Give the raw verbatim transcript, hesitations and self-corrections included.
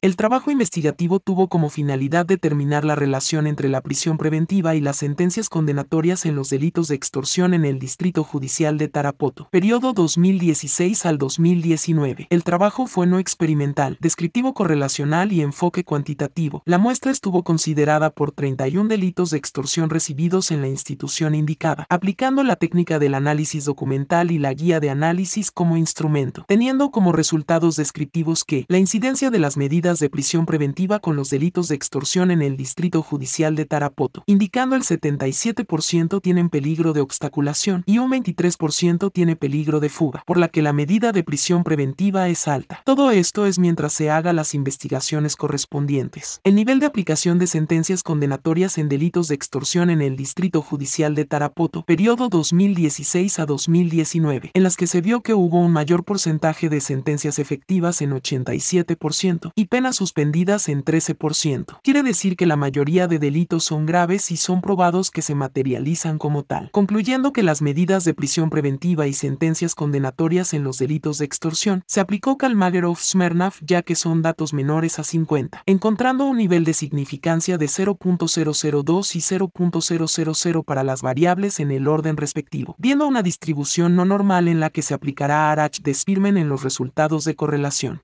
El trabajo investigativo tuvo como finalidad determinar la relación entre la prisión preventiva y las sentencias condenatorias en los delitos de extorsión en el Distrito Judicial de Tarapoto, periodo dos mil dieciséis al dos mil diecinueve. El trabajo fue no experimental, descriptivo correlacional y enfoque cuantitativo. La muestra estuvo considerada por treinta y un delitos de extorsión recibidos en la institución indicada, aplicando la técnica del análisis documental y la guía de análisis como instrumento, teniendo como resultados descriptivos que la incidencia de las medidas de prisión preventiva con los delitos de extorsión en el Distrito Judicial de Tarapoto, indicando el setenta y siete por ciento tienen peligro de obstaculación y un veintitrés por ciento tiene peligro de fuga, por la que la medida de prisión preventiva es alta. Todo esto es mientras se haga las investigaciones correspondientes. El nivel de aplicación de sentencias condenatorias en delitos de extorsión en el Distrito Judicial de Tarapoto, periodo dos mil dieciséis a dos mil diecinueve, en las que se vio que hubo un mayor porcentaje de sentencias efectivas en ochenta y siete por ciento y penas suspendidas en trece por ciento. Quiere decir que la mayoría de delitos son graves y son probados que se materializan como tal, concluyendo que las medidas de prisión preventiva y sentencias condenatorias en los delitos de extorsión se aplicó Kalmagerov-Smirnov ya que son datos menores a cincuenta, encontrando un nivel de significancia de cero punto cero cero dos y cero punto cero cero cero para las variables en el orden respectivo, viendo una distribución no normal en la que se aplicará Arach de Spearman en los resultados de correlación.